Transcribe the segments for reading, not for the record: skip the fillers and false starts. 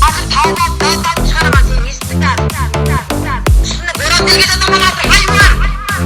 Azır tağdan çıkaramazsın. İstikrar. Üstünde Berat Bilge'den de bana atır. Hayvan!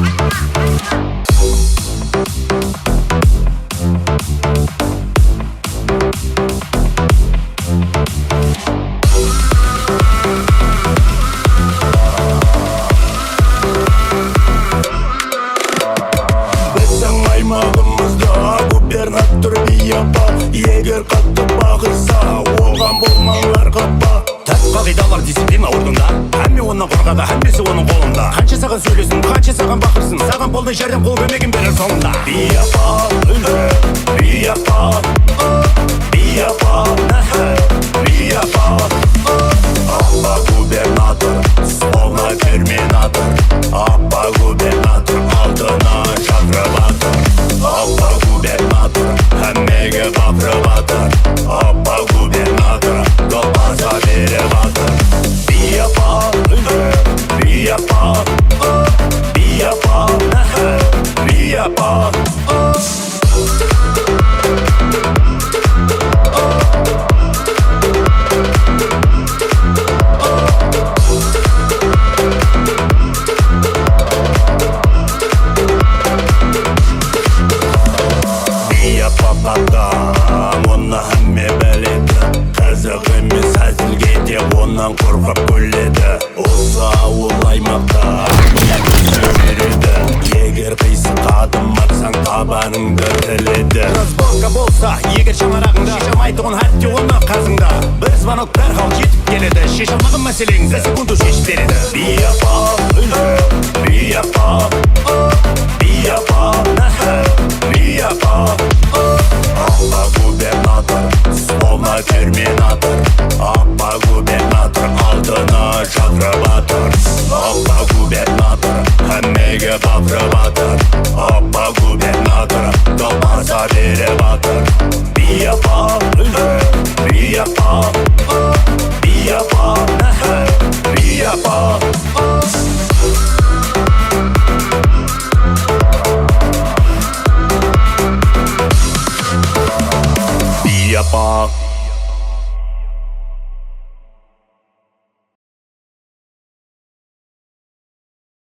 Біздің аймағымызда губернатор бияпа. Егер қатты бағырса, оған болмаңдар қапа. Тәт қағидалар дисциплина орнында, әмме оннан қорғады, әммесі оның қолында. Қанша саған сөйлесін, қанша саған бақырсын, саған болмай жәрдем қол көмегін берер соңында. Бияпа, бияпа, бияпа, бияпа. Апа губернатор, словно терминатор. Апа губернатор, алдына шақырып атыр. Апа губернатор, әммеге қапырып атыр. Апа губернатор, допаса беріп атыр. Бияпа, бияпа, бияпа, бияпа. Оны әмме бәледі, қызық емес әзілге де онан қорқып күледі. Осы ауыл аймақта көзі береді. Егер қисын қадым атсаң табаныңды тіледі. Разборка болса, егер шаңырағыңда шешем айтуын әтте оны қазыңда. Бір звонок дәрхал жетіп келеді. Шеше алмаған мәселеңді секунду шешіп береді. Бияпа, бияпа, бияпа, бияпа. Апа губернатор, словно терминатор. Апа губернатор, алдына шақырып атыр. Апа губернатор, әммеге қапырып атыр. Апа губернатор, допаса беріп атыр. Бияпа, бияпа, бияпа, бияпа. Бияпа.